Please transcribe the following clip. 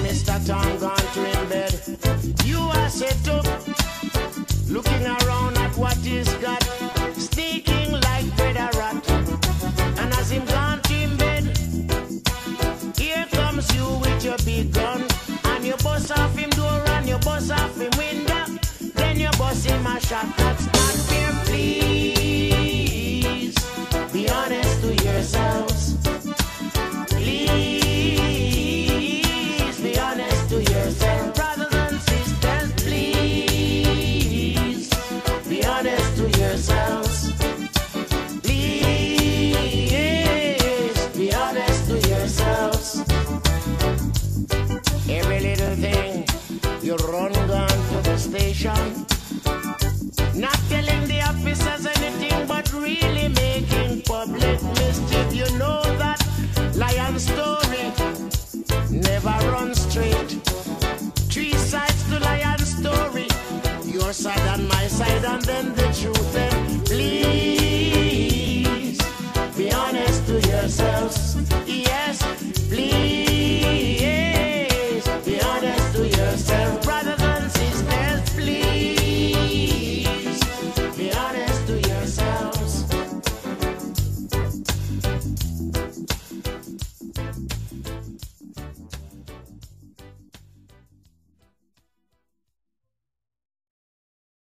Mr. Tom gone to in bed. You are set up, looking around at what he's got, sneaking like bread a rat. And as him gone to in bed, here comes you with your big gun, and you bust off him door and you bust off him window. Then you bust him a shot. That's not fair, please. Be honest to yourselves. Please be honest to yourselves. Brothers and sisters, please be honest to yourselves. Please be honest to yourselves. Every little thing you run down to the station, not telling the officers anything but really making public mischief. You know that lion story never runs straight. Three sides to lion story, your side and my side, and then the truth.